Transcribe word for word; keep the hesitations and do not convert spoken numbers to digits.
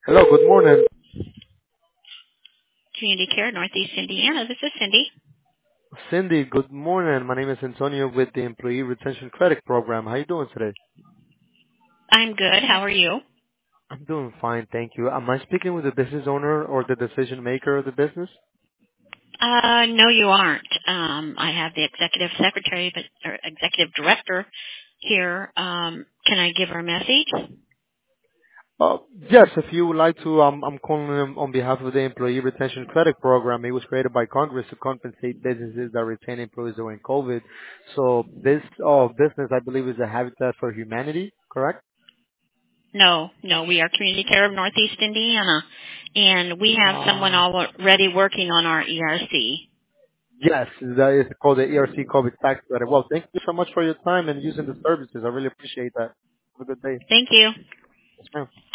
Hello, good morning. Community Care, Northeast Indiana. This is Cindy. Cindy, good morning. My name is Antonio with the Employee Retention Credit Program. How you doing today? I'm good. How are you? I'm doing fine, thank you. Am I speaking with the business owner or the decision maker of the business? Uh, no, you aren't. Um, I have the executive secretary, but or executive director here. Um, can I give her a message? Uh, yes, if you would like to, um, I'm calling um, on behalf of the Employee Retention Credit Program. It was created by Congress to compensate businesses that retain employees during COVID. So this uh, business, I believe, is a Habitat for Humanity, correct? No, no. We are Community Care of Northeast Indiana, and we have someone Uh, already working on our E R C. Yes, that is called the E R C COVID tax credit. Well, thank you so much for your time and using the services. I really appreciate that. Have a good day. Thank you. Yes, ma'am.